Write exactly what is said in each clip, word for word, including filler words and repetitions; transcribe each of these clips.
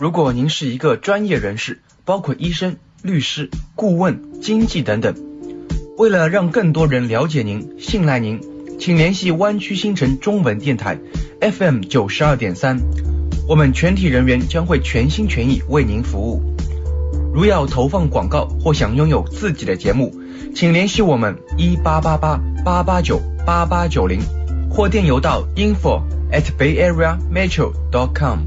如果您是一个专业人士，包括医生、律师、顾问、经纪等等，为了让更多人了解您、信赖您，请联系湾区新城中文电台 F M 九十二点三，我们全体人员将会全心全意为您服务。如要投放广告或想拥有自己的节目，请联系我们一八八八八八九八八九零，或电邮到 info at bayareametro dot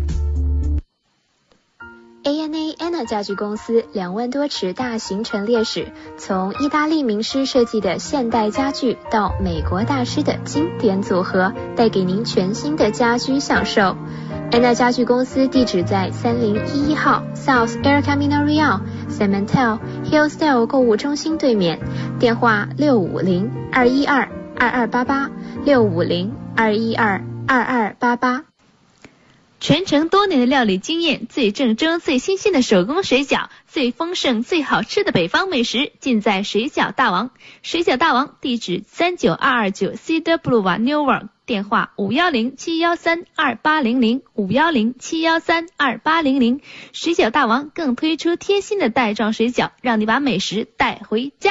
com。A N A Anna 家具公司两万多尺大型陈列室，从意大利名师设计的现代家具到美国大师的经典组合，带给您全新的家居享受。Anna 家具公司地址在三零一一号 South El Camino Real Cementel Hillsdale 购物中心对面，电话六五零二一二二二八八六五零二一二二二八八。 传承多年的料理经验，最正宗最新鲜的手工水饺，最丰盛最好吃的北方美食，尽在水饺大王。水饺大王地址三九二二九 Cedar Boulevard Newark， 电话五一零七一三二八零零 五一零七一三二八零零。水饺大王更推出贴心的袋装水饺，让你把美食带回家。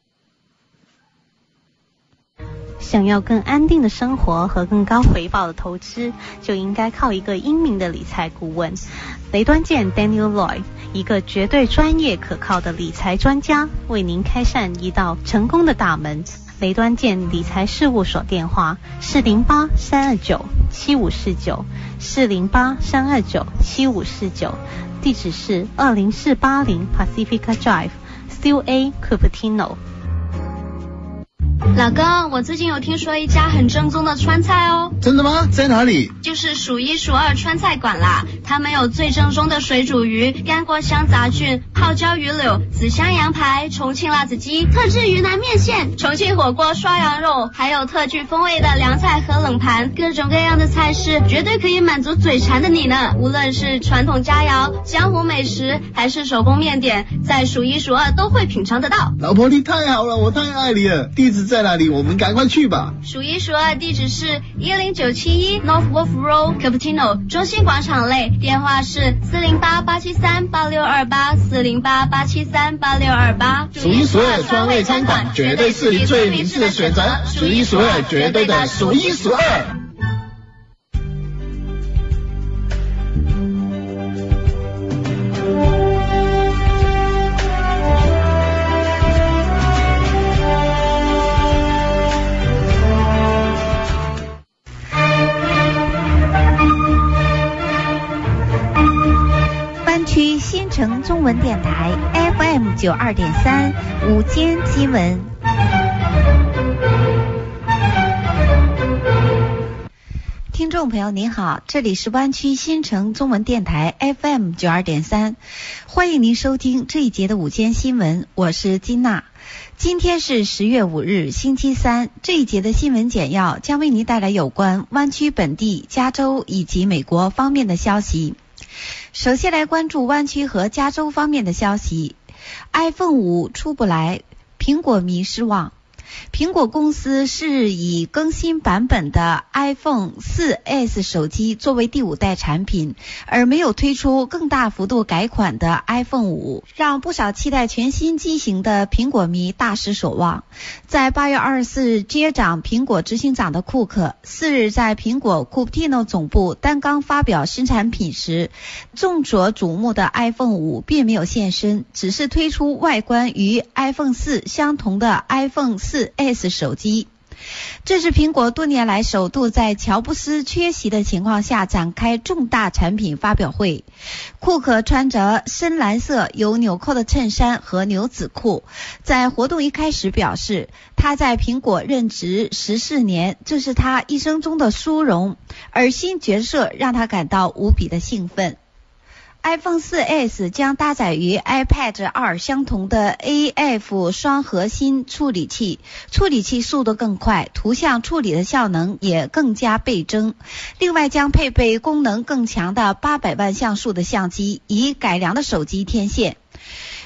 想要更安定的生活和更高回报的投资，就应该靠一个英明的理财顾问。雷端健 Daniel Lloyd， 一个绝对专业可靠的理财专家，为您开善一道成功的大门。雷端健理财事务所电话四零八三二九七五四九 四零八三二九七五四九，地址是二零四八零 Pacifica Drive Still A Cupertino。 老公，我最近有听说一家很正宗的川菜哦。 真的吗？在哪里？ 就是数一数二川菜馆啦。他们有最正宗的水煮鱼、干锅香杂菌、泡椒鱼柳、紫香羊排、重庆辣子鸡、特制云南面线、重庆火锅刷羊肉，还有特具风味的凉菜和冷盘，各种各样的菜式，绝对可以满足嘴馋的你呢。无论是传统佳肴、江湖美食，还是手工面点，在数一数二都会品尝得到。 老婆你太好了，我太爱你了。地址在哪里？我们赶快去吧。 数一数二地址是一零九七一 North Wolf Road Cupertino 中心广场内，电话是四零八八七三八六二八 四零八八七三八六二八。 数一数二川味餐馆绝对是你最明智的选择，数一数二绝对的数一数二。 新城中文电台 F M 九二点三午间新闻。听众朋友您好，这里是湾区新城中文电台 F M 九二点三，欢迎您收听这一节的午间新闻，我是金娜。今天是十月五日星期三，这一节的新闻简要将为您带来有关湾区本地、加州以及美国方面的消息。首先来关注湾区和加州方面的消息。 iPhone 五出不来，苹果迷失望。苹果公司是以更新版本的 iPhone 四 S 手机作为第五代产品，而没有推出更大幅度改款的 iPhone 五，让不少期待全新机型的苹果迷大失所望。在八月二十四日接掌苹果执行长的库克，四日在苹果 Cupertino 总部单刚发表新产品时，众所瞩目的 iPhone 五并没有现身，只是推出外观与 iPhone 四相同的 iPhone 四 S 手机。这是苹果多年来首度在乔布斯缺席的情况下展开重大产品发表会。库克穿着深蓝色有纽扣的衬衫和牛仔裤，在活动一开始表示，他在苹果任职十四年，这是他一生中的殊荣，而新角色让他感到无比的兴奋。iPhone 四 S 将搭载与 iPad 二相同的 A F 双核心处理器，处理器速度更快，图像处理的效能也更加倍增。另外将配备功能更强的八百万像素的相机，以改良的手机天线。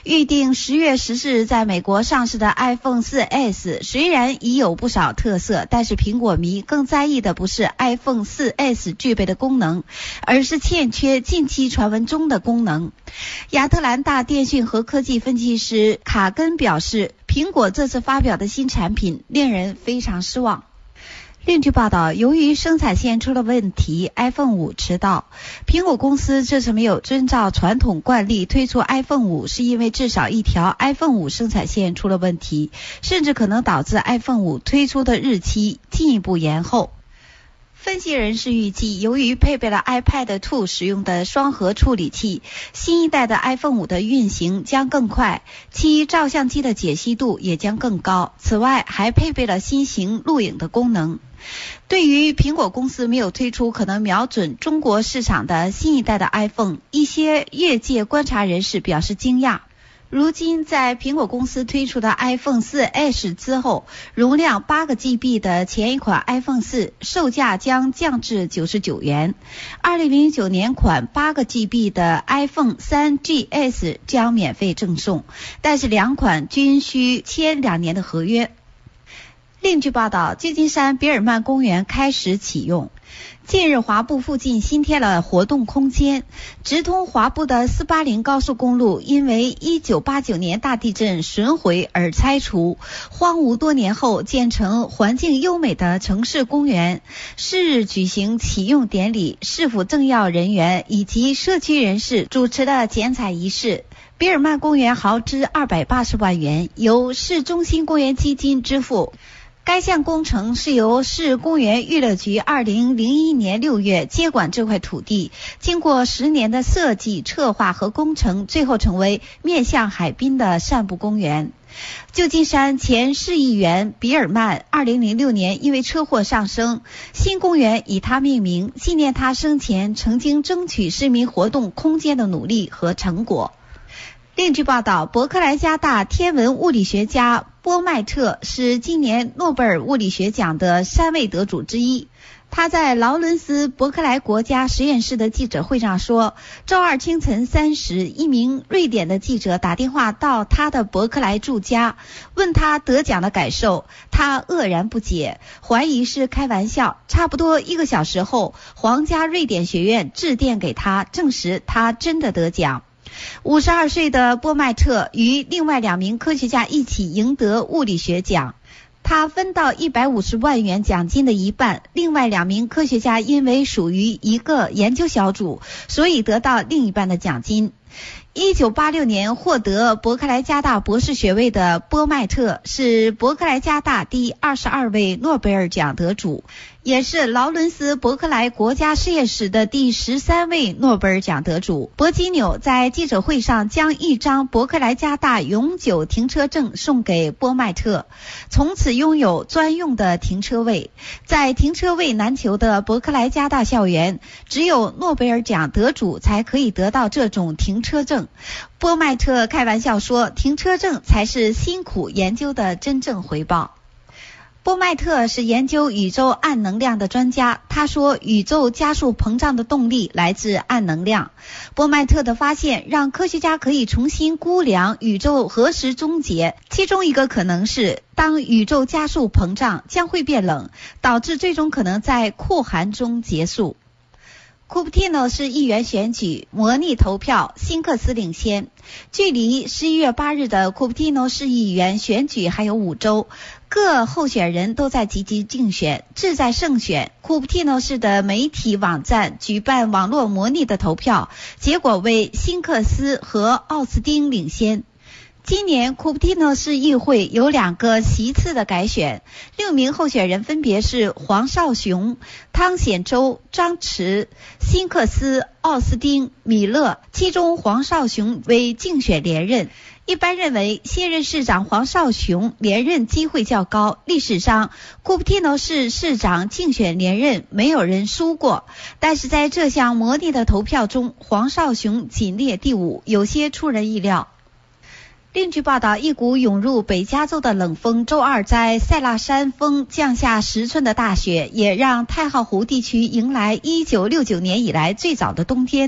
预定十月十四日在美国上市的 iPhone 四 S 虽然已有不少特色，但是苹果迷更在意的不是 iPhone 四 S 具备的功能，而是欠缺近期传闻中的功能。亚特兰大电讯和科技分析师卡根表示，苹果这次发表的新产品令人非常失望。另据报道，由于生产线出了问题 ，iPhone 五迟到。苹果公司这次没有遵照传统惯例推出 iPhone 五，是因为至少一条 iPhone 五生产线出了问题，甚至可能导致 iPhone 五推出的日期进一步延后。分析人士预计，由于配备了 iPad 二 使用的双核处理器，新一代的 iPhone 五的运行将更快，其照相机的解析度也将更高。此外，还配备了新型录影的功能。对于苹果公司没有推出可能瞄准中国市场的新一代的 iPhone， 一些业界观察人士表示惊讶。如今在苹果公司推出的 iPhone 四 S 之后，容量八个 G B 的前一款 iPhone 四售价将降至九十九元，二零零九年款八个 G B 的 iPhone 三 G S 将免费赠送，但是两款均需签两年的合约。另据报道，旧金山比尔曼公园开始启用。近日，华埠附近新添了活动空间，直通华埠的四八零高速公路因为一九八九年大地震损毁而拆除，荒芜多年后建成环境优美的城市公园。是日举行启用典礼，市府政要人员以及社区人士主持的剪彩仪式。比尔曼公园豪资二百八十万元，由市中心公园基金支付。该项工程是由市公园娱乐局二零零一年六月接管这块土地，经过十年的设计、策划和工程，最后成为面向海滨的散步公园。旧金山前市议员比尔曼二零零六年因为车祸丧生，新公园以他命名，纪念他生前曾经争取市民活动空间的努力和成果。另据报道，伯克莱加大天文物理学家波麦特是今年诺贝尔物理学奖的三位得主之一。他在劳伦斯伯克莱国家实验室的记者会上说，周二清晨三时，一名瑞典的记者打电话到他的伯克莱住家，问他得奖的感受，他愕然不解，怀疑是开玩笑。差不多一个小时后，皇家瑞典学院致电给他，证实他真的得奖。五十二岁的波麦特与另外两名科学家一起赢得物理学奖，他分到一百五十万元奖金的一半，另外两名科学家因为属于一个研究小组，所以得到另一半的奖金。一九八六年获得伯克莱加大博士学位的波麦特是伯克莱加大第二十二位诺贝尔奖得主，也是劳伦斯伯克莱国家实验室的第十三位诺贝尔奖得主。伯基纽在记者会上将一张伯克莱加大永久停车证送给波麦特，从此拥有专用的停车位。在停车位难求的伯克莱加大校园，只有诺贝尔奖得主才可以得到这种停车证。波麦特开玩笑说，停车证才是辛苦研究的真正回报。波麦特是研究宇宙暗能量的专家，他说宇宙加速膨胀的动力来自暗能量。波麦特的发现让科学家可以重新估量宇宙何时终结，其中一个可能是当宇宙加速膨胀将会变冷，导致最终可能在酷寒中结束。库普蒂诺市议员选举模拟投票，辛克斯领先。距离十一月八日的库普蒂诺市议员选举还有五周，各候选人都在积极竞选，志在胜选。库普蒂诺市的媒体网站举办网络模拟的投票，结果为辛克斯和奥斯汀领先。今年库普蒂诺市议会有两个席次的改选，六名候选人分别是黄少雄、汤显周、张弛、辛克斯、奥斯汀、米勒，其中黄少雄为竞选连任。一般认为现任市长黄少雄连任机会较高，历史上库普蒂诺市市长竞选连任没有人输过，但是在这项模拟的投票中，黄少雄仅列第五，有些出人意料。另据报道，一股涌入北加州的冷风周二在塞拉山峰降下十寸的大雪，也让太浩湖地区迎来一九六九年以来最早的冬天。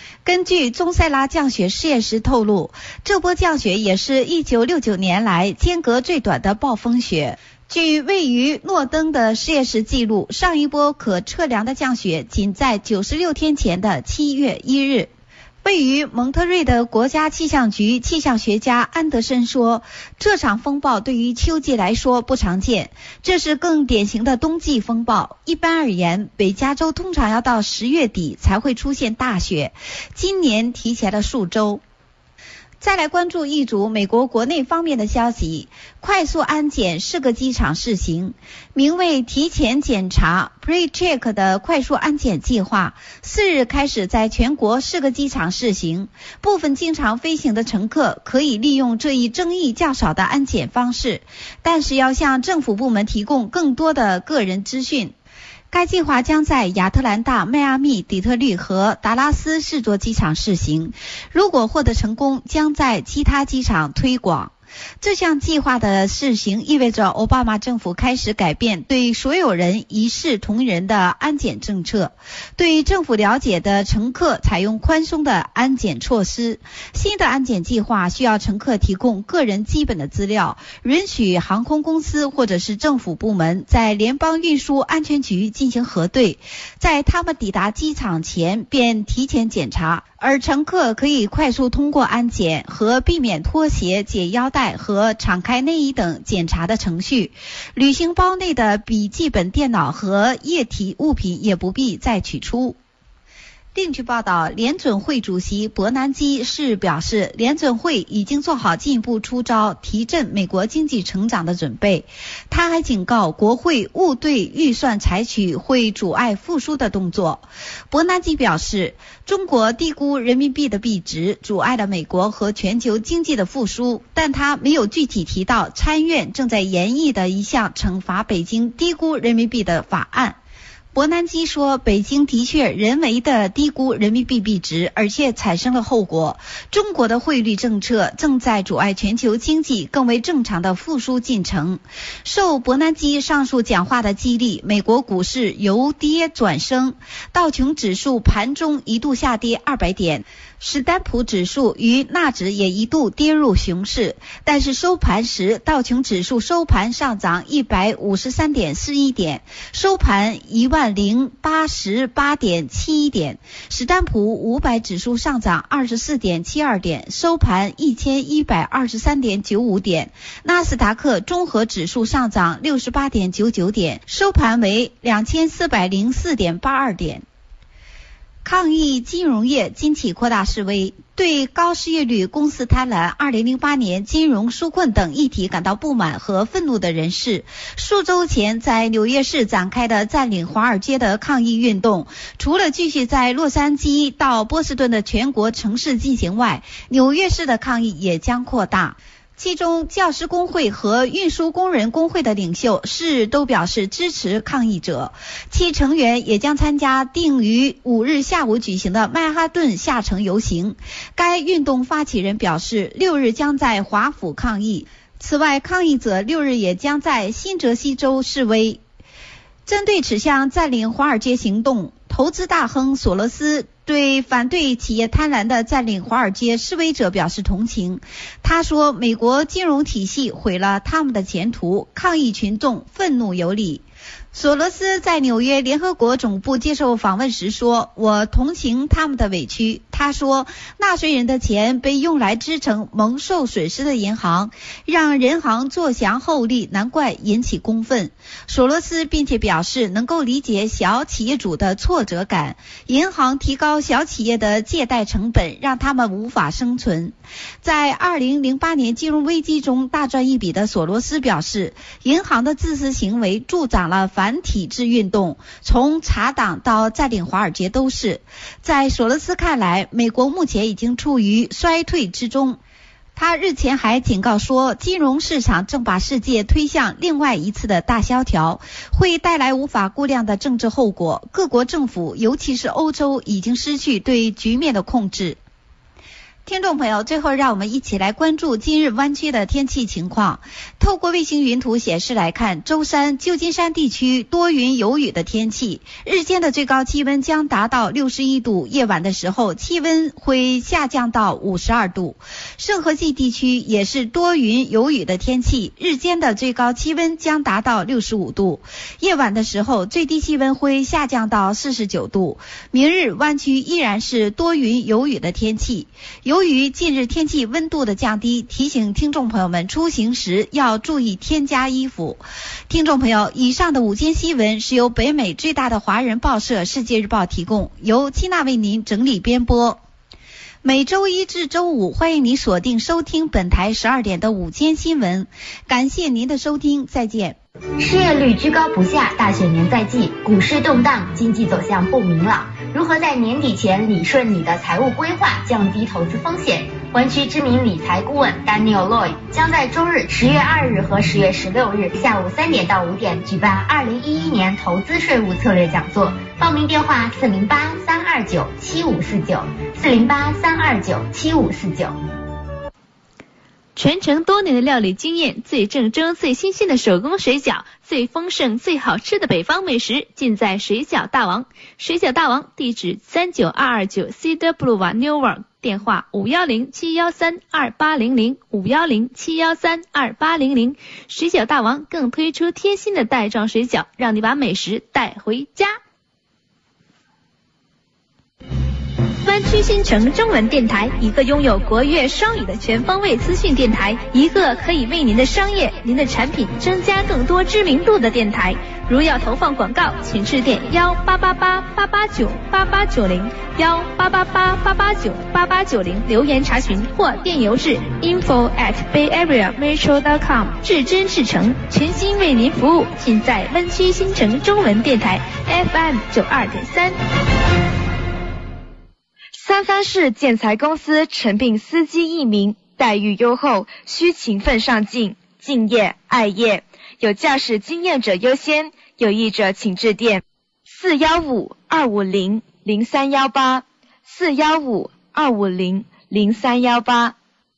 根据宗塞拉降雪实验室透露，这波降雪也是一九六九年来间隔最短的暴风雪。据位于诺登的实验室记录，上一波可测量的降雪仅在九十六天前的七月一日。位于蒙特瑞的国家气象局气象学家安德森说，这场风暴对于秋季来说不常见，这是更典型的冬季风暴。一般而言，北加州通常要到十月底才会出现大雪，今年提前了数周。再来关注一组美国国内方面的消息，快速安检四个机场试行，名为提前检查 Pre-Check 的快速安检计划，四日开始在全国四个机场试行。部分经常飞行的乘客可以利用这一争议较少的安检方式，但是要向政府部门提供更多的个人资讯。该计划将在亚特兰大、迈阿密、底特律和达拉斯四座机场试行，如果获得成功，将在其他机场推广。这项计划的试行意味着奥巴马政府开始改变对所有人一视同仁的安检政策，对政府了解的乘客采用宽松的安检措施。新的安检计划需要乘客提供个人基本的资料，允许航空公司或者是政府部门在联邦运输安全局进行核对，在他们抵达机场前便提前检查，而乘客可以快速通过安检和避免脱鞋、解腰带和敞开内衣等检查的程序。旅行包内的笔记本电脑和液体物品也不必再取出。另据报道，联准会主席伯南基是表示，联准会已经做好进一步出招提振美国经济成长的准备。他还警告国会勿对预算采取会阻碍复苏的动作。伯南基表示，中国低估人民币的币值，阻碍了美国和全球经济的复苏，但他没有具体提到参院正在研议的一项惩罚北京低估人民币的法案。伯南基说，北京的确人为的低估人民币币值，而且产生了后果。中国的汇率政策正在阻碍全球经济更为正常的复苏进程。受伯南基上述讲话的激励，美国股市由跌转升，道琼指数盘中一度下跌二百点，史丹普指数与纳指也一度跌入熊市，但是收盘时道琼指数收盘上涨一百五十三点四一点，收盘一万零八十八点七一点，史丹普五百指数上涨二十四点七二点，收盘一千一百二十三点九五点，纳斯达克综合指数上涨六十八点九九点，收盘为两千四百零四点八二点。抗议金融业经济扩大示威，对高失业率、公司贪婪、二零零八年金融纾困等议题感到不满和愤怒的人士，数周前在纽约市展开的占领华尔街的抗议运动，除了继续在洛杉矶到波士顿的全国城市进行外，纽约市的抗议也将扩大。其中教师工会和运输工人工会的领袖是都表示支持抗议者，其成员也将参加定于五日下午举行的曼哈顿下城游行。该运动发起人表示，六日将在华府抗议。此外，抗议者六日也将在新泽西州示威。针对此项占领华尔街行动，投资大亨索罗斯对反对企业贪婪的占领华尔街示威者表示同情。他说，美国金融体系毁了他们的前途，抗议群众愤怒有理。索罗斯在纽约联合国总部接受访问时说，我同情他们的委屈。他说，纳税人的钱被用来支撑蒙受损失的银行，让人行坐享厚利，难怪引起公愤。索罗斯并且表示能够理解小企业主的挫折感，银行提高小企业的借贷成本，让他们无法生存。在二零零八年金融危机中大赚一笔的索罗斯表示，银行的自私行为助长了反体制运动，从查党到占领华尔街都是。在索罗斯看来，美国目前已经处于衰退之中。他日前还警告说，金融市场正把世界推向另外一次的大萧条，会带来无法估量的政治后果。各国政府，尤其是欧洲，已经失去对局面的控制。 听众朋友，最后让我们一起来关注今日湾区的天气情况。透过卫星云图显示来看，舟山、旧金山地区多云有雨的天气，日间的最高气温将达到六十一度，夜晚的时候气温会下降到五十二度。圣荷西地区也是多云有雨的天气，日间的最高气温将达到六十五度，夜晚的时候最低气温会下降到四十九度。明日湾区依然是多云有雨的天气。由于近日天气温度的降低，提醒听众朋友们出行时要注意添加衣服。听众朋友，以上的午间新闻是由北美最大的华人报社《世界日报》提供，由七娜为您整理编播。每周一至周五，欢迎您锁定收听本台十二点的午间新闻。感谢您的收听，再见。 失业率居高不下，大选年在即，股市动荡，经济走向不明朗。如何在年底前理顺你的财务规划，降低投资风险？湾区知名理财顾问 Daniel Lloyd 将在周日十月二日和十月十六日下午三点到五点举办二零一一年投资税务策略讲座。报名电话四零八三二九七五四九四零八三二九七五四九。 传承多年的料理经验，最正宗最新鲜的手工水饺，最丰盛最好吃的北方美食，尽在水饺大王。水饺大王地址三九二二九 Cedar Boulevard Newark， 电话五一零七一三二八零零 五一零七一三二八零零。水饺大王更推出贴心的袋装水饺，让你把美食带回家。湾区新城中文电台，一个拥有国粤双语的全方位资讯电台，一个可以为您的商业、您的产品增加更多知名度的电台。如要投放广告，请致电幺八八八八八九八八九零幺八八八八八九八八九零留言查询，或电邮至 info at bayareametro dot com。至真至诚，全心为您服务，尽在湾区新城中文电台 F M 九二点三。 三藩市建材公司诚聘司机一名，待遇优厚，需勤奋上进，敬业爱业，有驾驶经验者优先，有意者请致电四一五二五零零三一八四一五二五零零三一八。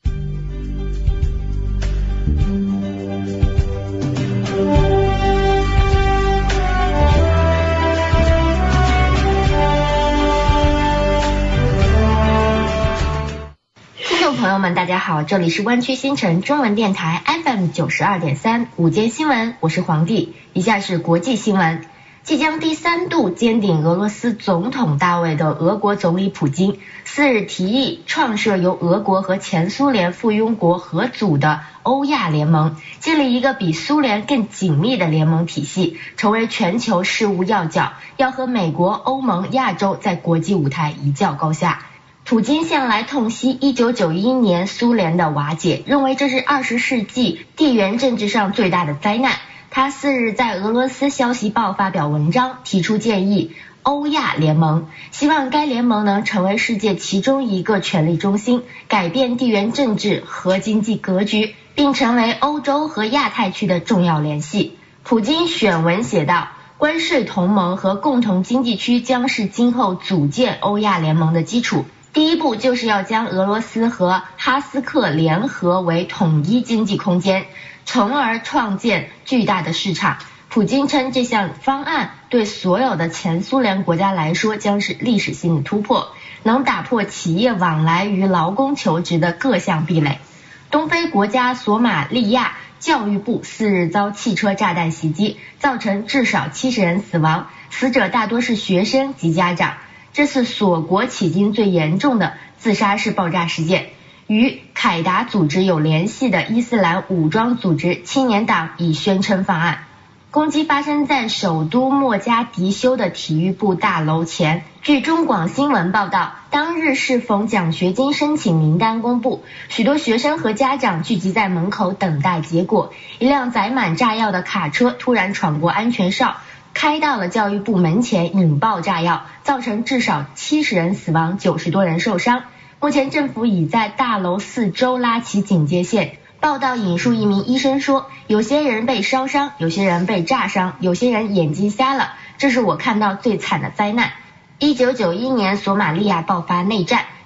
朋友们大家好，这里是湾区新城中文电台 F M 九十二点三午间新闻，我是黄帝。以下是国际新闻。即将第三度兼顶俄罗斯总统大位的俄国总理普京四日提议创设由俄国和前苏联附庸国合组的欧亚联盟，建立一个比苏联更紧密的联盟体系，成为全球事务要角，要和美国、欧盟、亚洲在国际舞台一较高下。普京向来痛惜一九九一年苏联的瓦解，认为这是二十世纪地缘政治上最大的灾难。他四日在俄罗斯消息报发表文章，提出建议欧亚联盟，希望该联盟能成为世界其中一个权力中心，改变地缘政治和经济格局，并成为欧洲和亚太区的重要联系。普京选文写道，关税同盟和共同经济区将是今后组建欧亚联盟的基础。第一步就是要将俄罗斯和哈斯克联合为统一经济空间，从而创建巨大的市场。普京称这项方案对所有的前苏联国家来说将是历史性的突破，能打破企业往来与劳工求职的各项壁垒。东非国家索马利亚教育部四日遭汽车炸弹袭击，造成至少七十人死亡，死者大多是学生及家长。这是锁国迄今最严重的自杀式爆炸事件。与凯达组织有联系的伊斯兰武装组织青年党已宣称犯案。攻击发生在首都莫加迪休的体育部大楼前。据中广新闻报道，当日适逢奖学金申请名单公布，许多学生和家长聚集在门口等待结果。一辆载满炸药的卡车突然闯过安全哨，开到了教育部门前，引爆炸药，造成至少七十人死亡，九十多人受伤。目前政府已在大楼四周拉起警戒线。报道引述一名医生说，有些人被烧伤，有些人被炸伤，有些人眼睛瞎了，这是我看到最惨的灾难。一九九一年索马利亚爆发内战，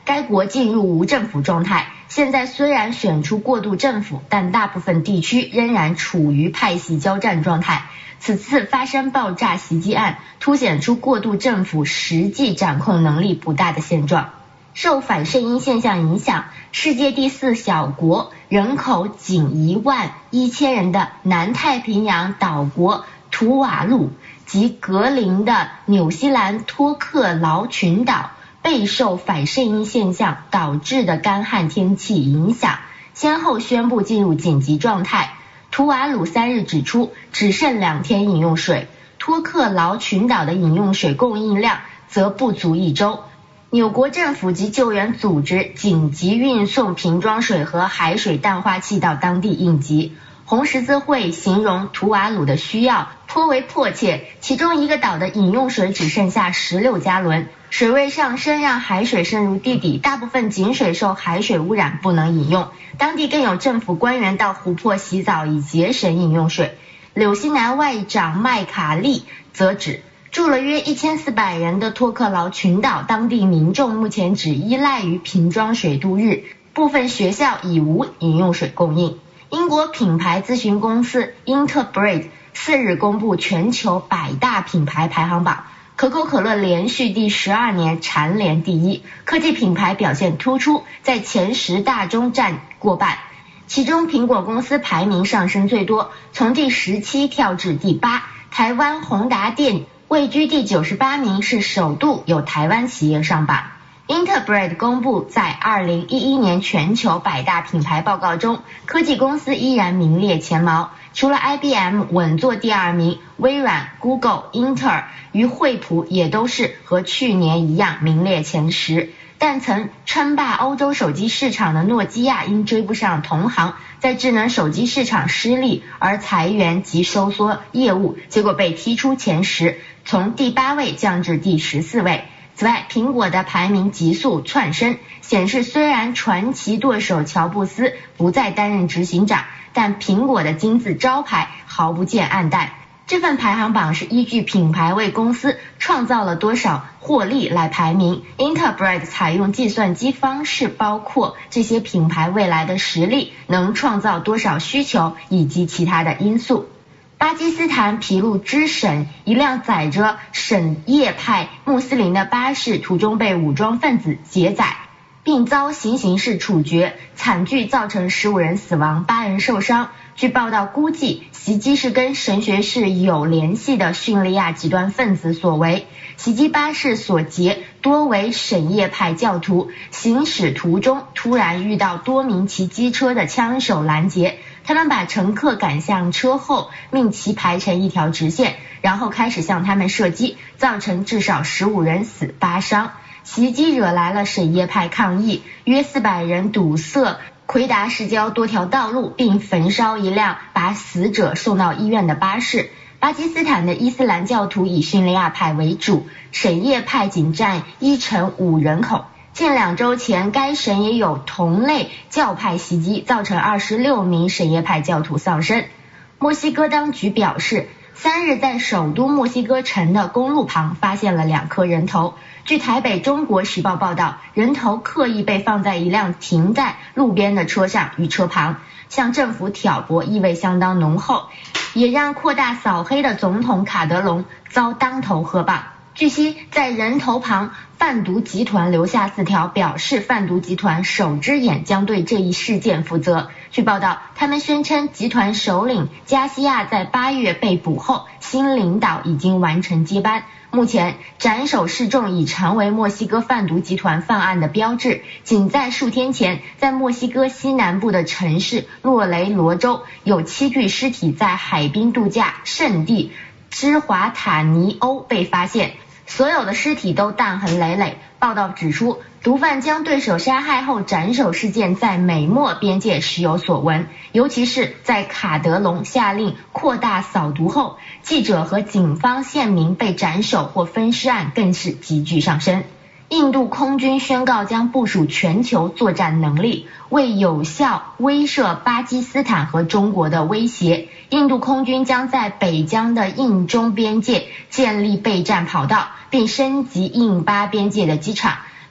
该国进入无政府状态。现在虽然选出过渡政府，但大部分地区仍然处于派系交战状态。此次发生爆炸袭击案，凸显出过渡政府实际掌控能力不大的现状。受反圣婴现象影响，世界第四小国，人口仅一万一千人的南太平洋岛国图瓦卢及格邻的纽西兰托克劳群岛备受反圣婴现象导致的干旱天气影响，先后宣布进入紧急状态。图瓦卢三日指出，只剩两天饮用水，托克劳群岛的饮用水供应量则不足一周。纽国政府及救援组织紧急运送瓶装水和海水淡化器到当地应急。红十字会形容图瓦卢的需要颇为迫切，其中一个岛的饮用水只剩下十六加仑，水位上升让海水渗入地底，大部分井水受海水污染不能饮用。当地更有政府官员到湖泊洗澡以节省饮用水。纽西兰外长麦卡利则指，住了约一千四百人的托克劳群岛当地民众目前只依赖于瓶装水度日，部分学校已无饮用水供应。英国品牌咨询公司 Interbreed 四日公布全球百大品牌排行榜，可口可乐连续第十二年蝉联第一，科技品牌表现突出，在前十大中占过半。其中苹果公司排名上升最多，从第十七跳至第八，台湾宏达电位居第九十八名，是首度有台湾企业上榜。Interbreed 公布在二零一一年全球百大品牌报告中，科技公司依然名列前茅，除了 I B M 稳坐第二名，微软、Google、英特尔与惠普也都是和去年一样名列前十。但曾称霸欧洲手机市场的诺基亚因追不上同行，在智能手机市场失利而裁员及收缩业务，结果被踢出前十，从第八位降至第十四位。此外，苹果的排名急速窜升，显示虽然传奇舵手乔布斯不再担任执行长，但苹果的金字招牌毫不见暗淡。这份排行榜是依据品牌为公司创造了多少获利来排名。Interbreed 采用计算机方式，包括这些品牌未来的实力能创造多少需求以及其他的因素。巴基斯坦皮路支省一辆载着什叶派穆斯林的巴士途中被武装分子劫载，并遭行刑式处决，惨剧造成十五人死亡，八人受伤。据报道估计，袭击是跟神学士有联系的叙利亚极端分子所为。袭击巴士所劫多为什叶派教徒，行驶途中突然遇到多名骑机车的枪手拦截，他们把乘客赶向车后，命其排成一条直线，然后开始向他们射击，造成至少十五人死八伤。袭击惹来了什叶派抗议，约四百人堵塞奎达市郊多条道路，并焚烧一辆把死者送到医院的巴士。巴基斯坦的伊斯兰教徒以叙利亚派为主，什叶派仅占一成五人口。近两周前，该省也有同类教派袭击，造成二十六名什叶派教徒丧生。墨西哥当局表示，三日在首都墨西哥城的公路旁发现了两颗人头。据台北中国时报报道，人头刻意被放在一辆停在路边的车上与车旁，向政府挑拨意味相当浓厚，也让扩大扫黑的总统卡德隆遭当头喝棒。据悉，在人头旁，贩毒集团留下字条，表示贩毒集团手之眼将对这一事件负责。据报道，他们宣称集团首领加西亚在八月被捕后，新领导已经完成接班。目前，斩首示众已成为墨西哥贩毒集团犯案的标志。仅在数天前，在墨西哥西南部的城市洛雷罗州，有七具尸体在海滨度假胜地芝华塔尼欧被发现，所有的尸体都弹痕累累。报道指出，毒贩将对手杀害后斩首事件在美墨边界时有所闻，尤其是在卡德隆下令扩大扫毒后，记者和警方县民被斩首或分尸案更是急剧上升。印度空军宣告将部署全球作战能力，为有效威慑巴基斯坦和中国的威胁。印度空军将在北疆的印中边界建立备战跑道，并升级印巴边界的机场。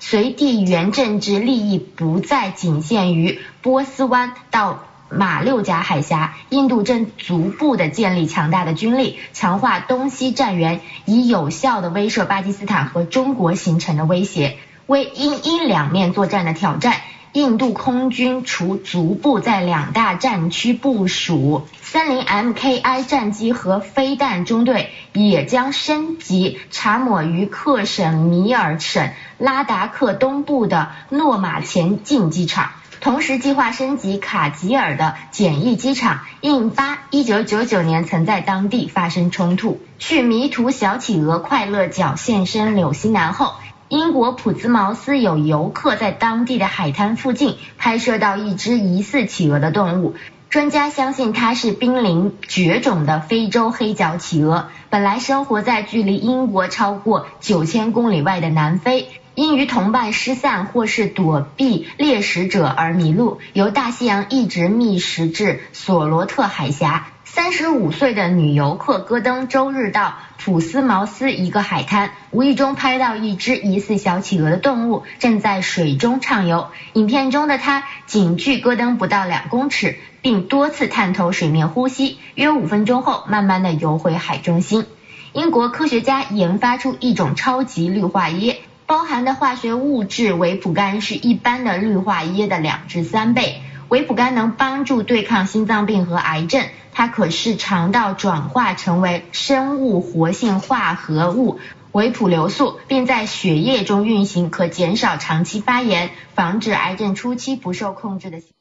随地缘政治利益不再仅限于波斯湾到马六甲海峡，印度正逐步的建立强大的军力，强化东西战援，以有效的威慑巴基斯坦和中国形成的威胁。为因因两面作战的挑战，印度空军除逐步在两大战区部署森林 M K I 战机和飞弹中队，也将升级查抹于克什米尔省拉达克东部的诺马前进机场，同时计划升级卡吉尔的简易机场，印巴一九九九年曾在当地发生冲突。去迷途小企鹅快乐角现身纽西兰后，英国普兹茅斯有游客在当地的海滩附近拍摄到一只疑似企鹅的动物，专家相信它是濒临绝种的非洲黑脚企鹅，本来生活在距离英国超过九千公里外的南非，因与同伴失散或是躲避猎食者而迷路，由大西洋一直觅食至索罗特海峡。三十五岁的女游客戈登周日到普斯茅斯一个海滩，无意中拍到一只疑似小企鹅的动物正在水中畅游。影片中的它仅距戈登不到两公尺，并多次探头水面呼吸，约五分钟后慢慢地游回海中心。英国科学家研发出一种超级氯化铯，包含的化学物质维普苷是一般的氯化铯的两至三倍。维普苷能帮助对抗心脏病和癌症，它可使肠道转化成为生物活性化合物维普硫素，并在血液中运行，可减少长期发炎，防止癌症初期不受控制的